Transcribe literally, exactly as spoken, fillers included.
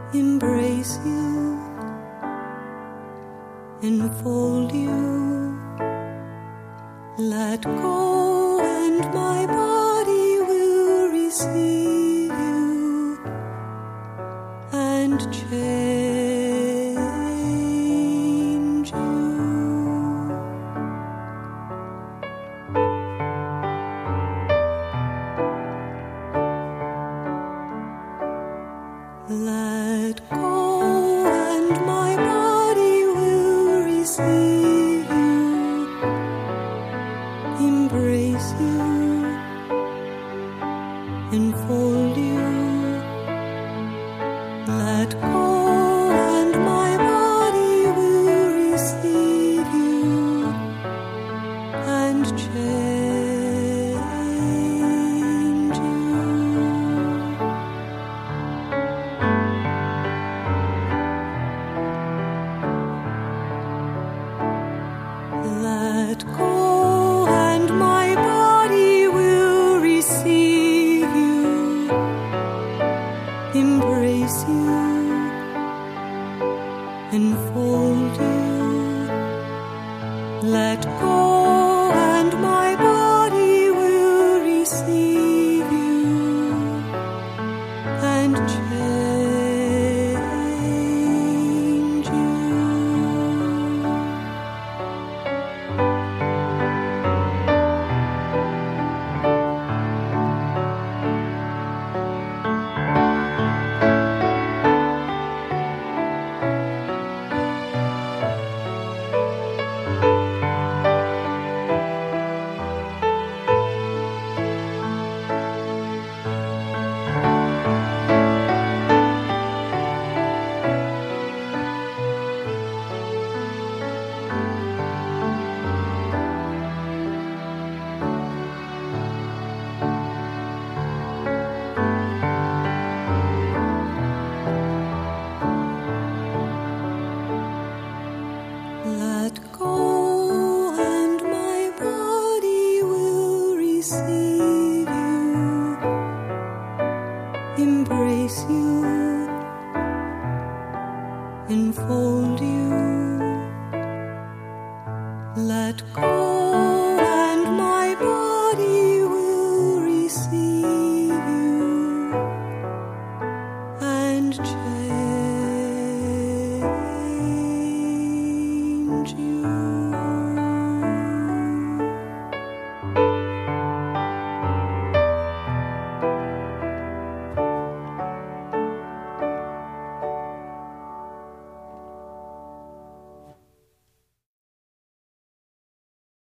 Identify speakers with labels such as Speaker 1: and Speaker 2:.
Speaker 1: embrace you, enfold you, let go, and my body will receive you and change you. Let go, and my body will receive you, embrace you, enfold you. Let go, and my body will receive you and change you. Let go, and my body will receive you, embrace you, enfold you. Let go, and my body will receive you and change you. Let go, and my body will receive you, embrace you, enfold you. Let go, and my body will receive you and change you.